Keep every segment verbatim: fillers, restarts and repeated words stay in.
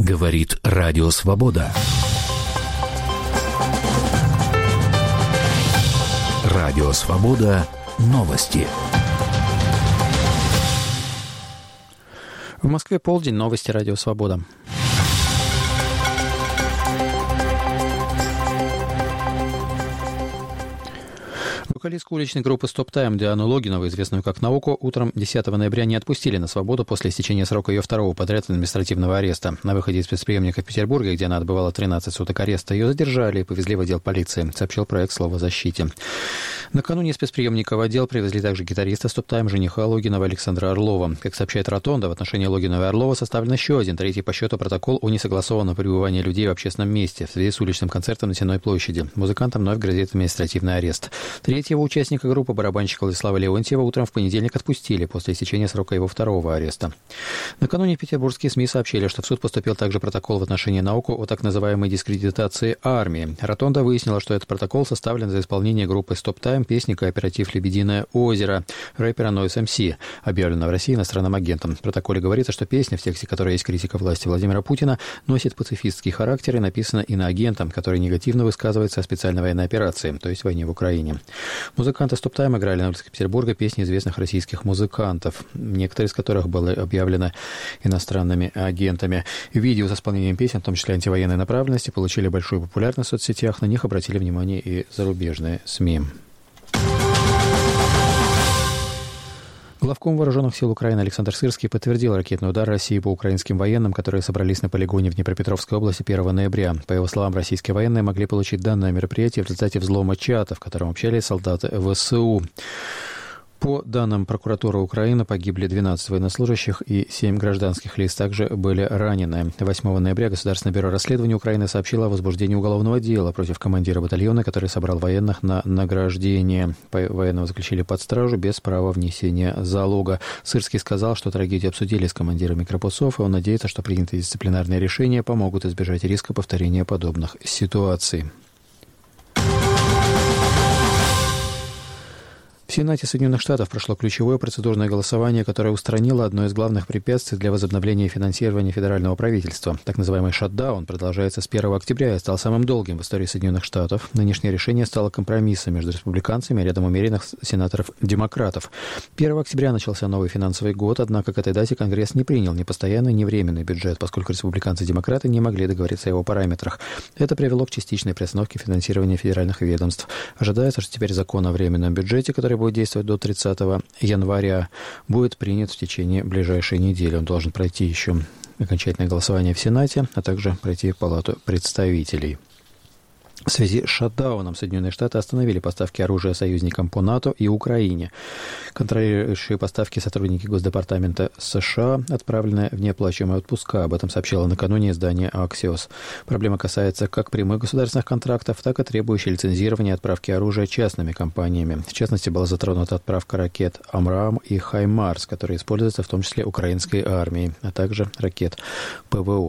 Говорит Радио Свобода. Радио Свобода. Новости. В Москве полдень. Новости Радио Свобода. Вокалистку уличной группы «Стоп Тайм» Диану Логинову, известную как Науку, утром десятого ноября не отпустили на свободу после истечения срока ее второго подряд административного ареста. На выходе из спецприемника в Петербурге, где она отбывала тринадцать суток ареста, ее задержали и повезли в отдел полиции, сообщил проект «Слово защите». Накануне из спецприемника в отдел привезли также гитариста «Стоп Тайм» жениха Логинова Александра Орлова. Как сообщает «Ротонда», в отношении Логинова и Орлова составлен еще один, третий по счету протокол о несогласованном пребывании людей в общественном месте в связи с уличным концертом на Сенной площади. Музыкантам вновь грозит административный арест. Третьего участника группы, барабанщика Владислава Леонтьева, утром в понедельник отпустили после истечения срока его второго ареста. Накануне петербургские СМИ сообщили, что в суд поступил также протокол в отношении Науку о так называемой дискредитации армии. «Ротонда» выяснила, что этот протокол составлен за исполнение группы «Стоп Тайм» песни «Кооператив Лебединое озеро» рэпера Noise эм си, объявленного в России иностранным агентом. В протоколе говорится, что песня, в тексте которой есть критика власти Владимира Путина, носит пацифистский характер и написана иноагентом, который негативно высказывается о специальной военной операции, то есть войне в Украине. Музыканты «Стоп Тайм» играли на улицах Петербурга песни известных российских музыкантов, некоторые из которых были объявлены иностранными агентами. Видео с исполнением песен, в том числе антивоенной направленности, получили большую популярность в соцсетях. На них обратили внимание и зарубежные СМИ. Главком Вооруженных сил Украины Александр Сырский подтвердил ракетный удар России по украинским военным, которые собрались на полигоне в Днепропетровской области первого ноября. По его словам, российские военные могли получить данное мероприятие в результате взлома чата, в котором общались солдаты ВСУ. По данным прокуратуры Украины, погибли двенадцать военнослужащих и семь гражданских лиц также были ранены. восьмого ноября Государственное бюро расследований Украины сообщило о возбуждении уголовного дела против командира батальона, который собрал военных на награждение. Военного заключили под стражу без права внесения залога. Сырский сказал, что трагедию обсудили с командирами корпусов, и он надеется, что принятые дисциплинарные решения помогут избежать риска повторения подобных ситуаций. В Сенате Соединенных Штатов прошло ключевое процедурное голосование, которое устранило одно из главных препятствий для возобновления финансирования федерального правительства. Так называемый шатдаун продолжается с первого октября и стал самым долгим в истории Соединенных Штатов. Нынешнее решение стало компромиссом между республиканцами и рядом умеренных сенаторов-демократов. первого октября начался новый финансовый год, однако к этой дате Конгресс не принял ни постоянный, ни временный бюджет, поскольку республиканцы-демократы не могли договориться о его параметрах. Это привело к частичной приостановке финансирования федеральных ведомств. Ожидается, что теперь закон о временном бюджете, который будет действовать до тридцатого января, будет принят в течение ближайшей недели. Он должен пройти еще окончательное голосование в Сенате, а также пройти в Палату представителей. В связи с шатдауном Соединенные Штаты остановили поставки оружия союзникам по НАТО и Украине. Контролирующие поставки сотрудники Госдепартамента США отправлены в неоплачиваемые отпуска. Об этом сообщило накануне издание Axios. Проблема касается как прямых государственных контрактов, так и требующей лицензирования отправки оружия частными компаниями. В частности, была затронута отправка ракет «Амрам» и «Хаймарс», которые используются в том числе украинской армией, а также ракет ПВО.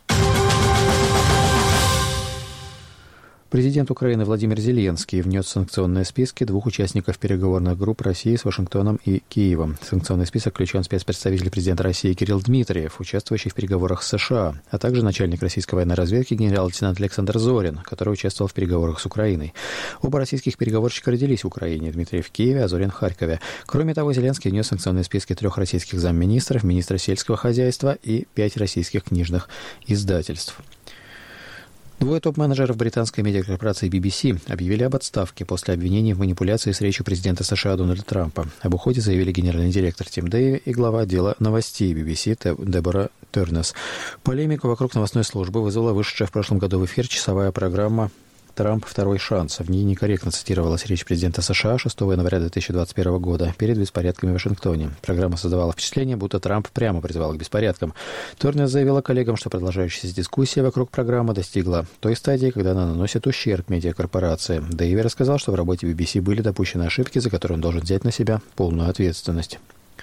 Президент Украины Владимир Зеленский внес в санкционные списки двух участников переговорных групп России с Вашингтоном и Киевом. В санкционный список включен спецпредставитель президента России Кирилл Дмитриев, участвующий в переговорах с США, а также начальник российской военной разведки генерал-лейтенант Александр Зорин, который участвовал в переговорах с Украиной. Оба российских переговорщика родились в Украине, Дмитриев в Киеве, а Зорин в Харькове. Кроме того, Зеленский внес в санкционные списки трех российских замминистров, министра сельского хозяйства и пять российских книжных издательств. Двое топ-менеджеров британской медиакорпорации би би си объявили об отставке после обвинений в манипуляции с речью президента США Дональда Трампа. Об уходе заявили генеральный директор Тим Дэйви и глава отдела новостей би би си Дебора Тернес. Полемику вокруг новостной службы вызвала вышедшая в прошлом году в эфир часовая программа «Трамп. Второй шанс». В ней некорректно цитировалась речь президента США шестого января две тысячи двадцать первого года перед беспорядками в Вашингтоне. Программа создавала впечатление, будто Трамп прямо призывал к беспорядкам. Торнес заявила коллегам, что продолжающаяся дискуссия вокруг программы достигла той стадии, когда она наносит ущерб медиакорпорации. Дэйви рассказал, что в работе би би си были допущены ошибки, за которые он должен взять на себя полную ответственность.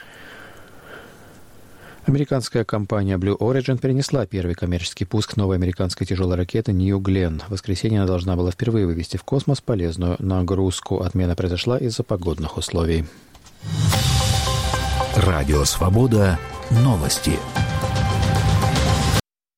Американская компания Blue Origin перенесла первый коммерческий пуск новой американской тяжелой ракеты New Glenn. В воскресенье она должна была впервые вывести в космос полезную нагрузку. Отмена произошла из-за погодных условий. Радио Свобода. Новости.